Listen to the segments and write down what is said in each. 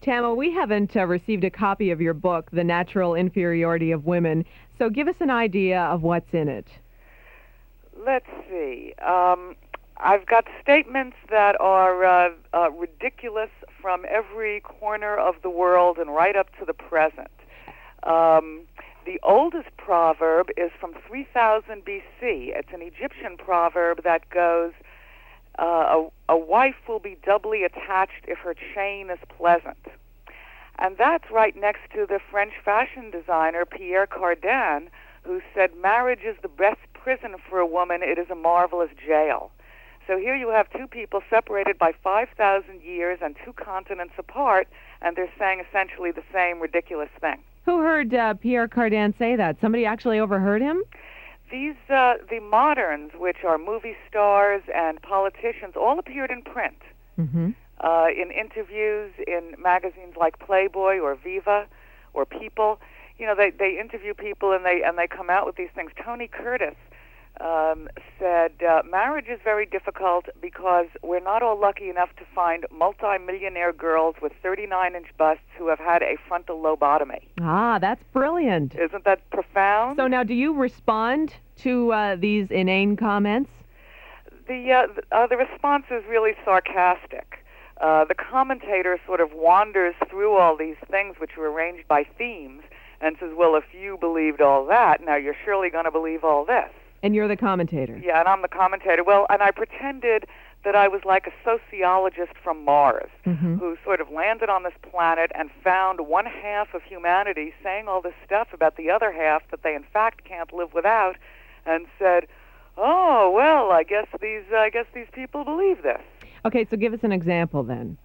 Tama, we haven't received a copy of your book, The Natural Inferiority of Women, so give us an idea of what's in it. Let's see. I've got statements that are ridiculous from every corner of the world and right up to the present. The oldest proverb is from 3000 B.C. It's an Egyptian proverb that goes, a wife will be doubly attached if her chain is pleasant. And that's right next to the French fashion designer Pierre Cardin, who said, marriage is the best prison for a woman, it is a marvelous jail. So here you have two people separated by 5,000 years and two continents apart, and they're saying essentially the same ridiculous thing. Who heard Pierre Cardin say that? Somebody actually overheard him? The moderns, which are movie stars and politicians, all appeared in print, in interviews in magazines like Playboy or Viva or People. You know, they interview people and they come out with these things. Tony Curtis said, marriage is very difficult because we're not all lucky enough to find multi-millionaire girls with 39-inch busts who have had a frontal lobotomy. Ah, that's brilliant. Isn't that profound? So now, do you respond to these inane comments? The response is really sarcastic. The commentator sort of wanders through all these things which are arranged by themes and says, well, if you believed all that, now you're surely going to believe all this. And you're the commentator. Yeah, and I'm the commentator. Well, and I pretended that I was like a sociologist from Mars who sort of landed on this planet and found one half of humanity saying all this stuff about the other half that they in fact can't live without, and said, "Oh, well, I guess these people believe this." Okay, so give us an example then.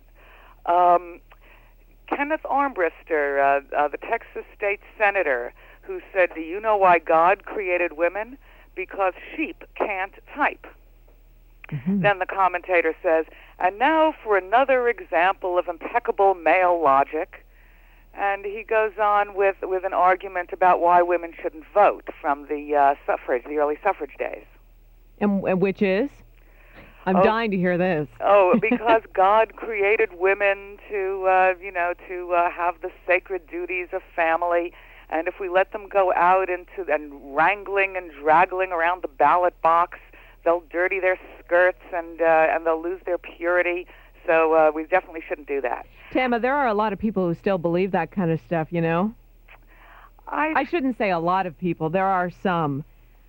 Kenneth Armbruster, the Texas state senator, who said, "Do you know why God created women? Because sheep can't type." Then the commentator says, "And now for another example of impeccable male logic." And he goes on with an argument about why women shouldn't vote from the early suffrage days. And which is? I'm dying to hear this. Because God created women to have the sacred duties of family. And if we let them go out and wrangling and draggling around the ballot box, they'll dirty their skirts and they'll lose their purity. So we definitely shouldn't do that. Tama, there are a lot of people who still believe that kind of stuff, you know? I shouldn't say a lot of people. There are some.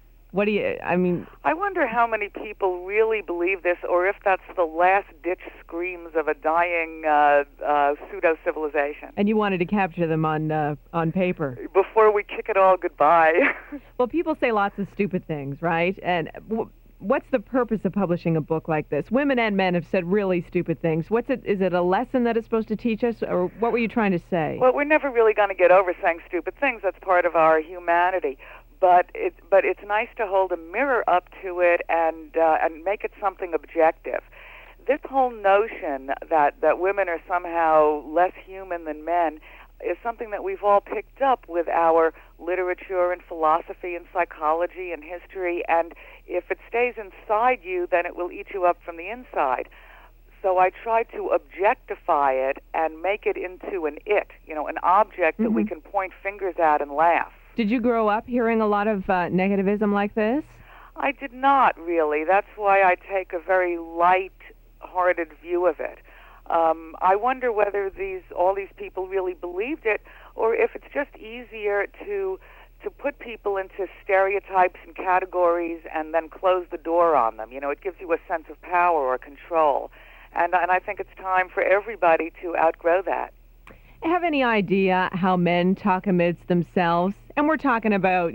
I wonder how many people really believe this, or if that's the last-ditch screams of a dying pseudo-civilization. And you wanted to capture them on paper. Before we kick it all goodbye. Well, people say lots of stupid things, right? And what's the purpose of publishing a book like this? Women and men have said really stupid things. Is it a lesson that it's supposed to teach us, or what were you trying to say? Well, we're never really going to get over saying stupid things. That's part of our humanity. But it's nice to hold a mirror up to it and make it something objective. This whole notion that women are somehow less human than men is something that we've all picked up with our literature and philosophy and psychology and history, and if it stays inside you, then it will eat you up from the inside. So I try to objectify it and make it into an object that we can point fingers at and laugh. Did you grow up hearing a lot of negativism like this? I did not, really. That's why I take a very light-hearted view of it. I wonder whether all these people really believed it, or if it's just easier to put people into stereotypes and categories and then close the door on them. You know, it gives you a sense of power or control. And I think it's time for everybody to outgrow that. Have any idea how men talk amidst themselves? And we're talking about,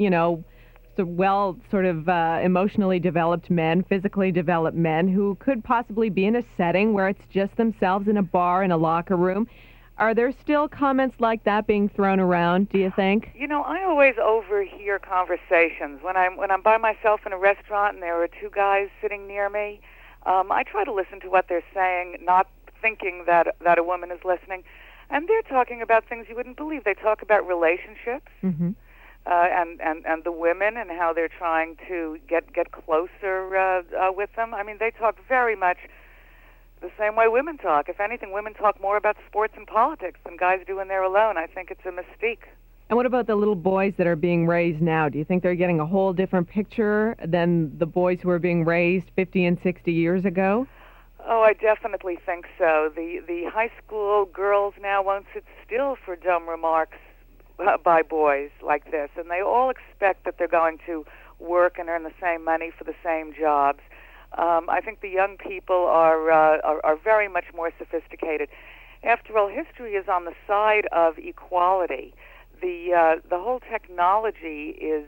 emotionally developed men, physically developed men who could possibly be in a setting where it's just themselves in a bar, in a locker room. Are there still comments like that being thrown around, do you think? You know, I always overhear conversations. When I'm by myself in a restaurant and there are two guys sitting near me, I try to listen to what they're saying, not thinking that a woman is listening. And they're talking about things you wouldn't believe. They talk about relationships and the women and how they're trying to get closer with them. I mean, they talk very much the same way women talk. If anything, women talk more about sports and politics than guys do when they're alone. I think it's a mystique. And what about the little boys that are being raised now? Do you think they're getting a whole different picture than the boys who were being raised 50 and 60 years ago? Oh, I definitely think so. The high school girls now won't sit still for dumb remarks by boys like this, and they all expect that they're going to work and earn the same money for the same jobs. I think the young people are very much more sophisticated. After all, history is on the side of equality. The whole technology is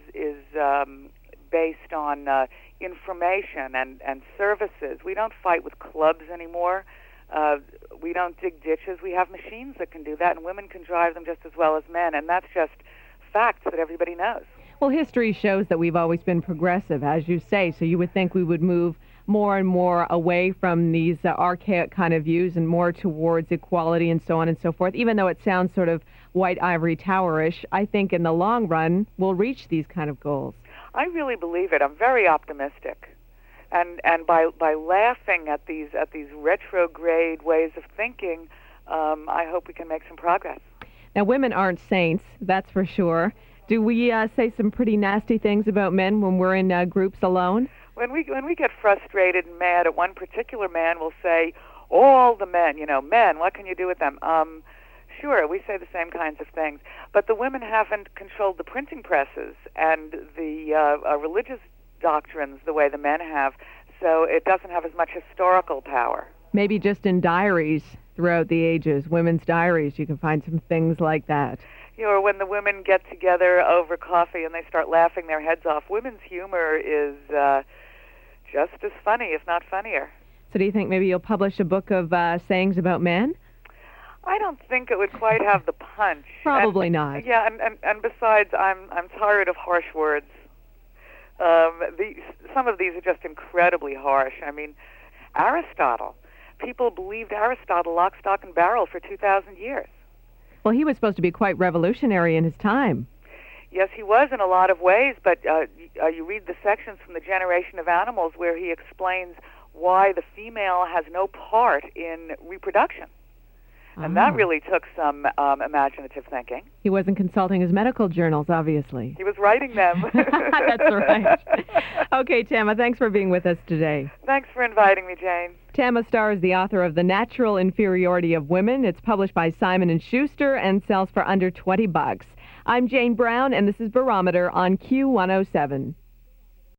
based on information and services. We don't fight with clubs anymore. We don't dig ditches. We have machines that can do that, and women can drive them just as well as men, and that's just facts that everybody knows. Well, history shows that we've always been progressive, as you say, so you would think we would move more and more away from these archaic kind of views and more towards equality and so on and so forth. Even though it sounds sort of white ivory towerish, I think in the long run we'll reach these kind of goals. I really believe it. I'm very optimistic. And by laughing at these retrograde ways of thinking, I hope we can make some progress. Now, women aren't saints, that's for sure. Do we say some pretty nasty things about men when we're in groups alone? When we get frustrated and mad at one particular man, we'll say, all the men, men, what can you do with them? Sure, we say the same kinds of things. But the women haven't controlled the printing presses and the religious doctrines the way the men have, so it doesn't have as much historical power. Maybe just in diaries throughout the ages, women's diaries, you can find some things like that. Or when the women get together over coffee and they start laughing their heads off. Women's humor is just as funny, if not funnier. So do you think maybe you'll publish a book of sayings about men? I don't think it would quite have the punch. Probably not. Yeah, and besides, I'm tired of harsh words. Some of these are just incredibly harsh. I mean, Aristotle. People believed Aristotle lock, stock, and barrel for 2,000 years. Well, he was supposed to be quite revolutionary in his time. Yes, he was in a lot of ways, but you read the sections from The Generation of Animals where he explains why the female has no part in reproduction. And that really took some imaginative thinking. He wasn't consulting his medical journals, obviously. He was writing them. That's right. Okay, Tama, thanks for being with us today. Thanks for inviting me, Jane. Tama Starr is the author of The Natural Inferiority of Women. It's published by Simon & Schuster and sells for under $20. I'm Jane Brown, and this is Barometer on Q107.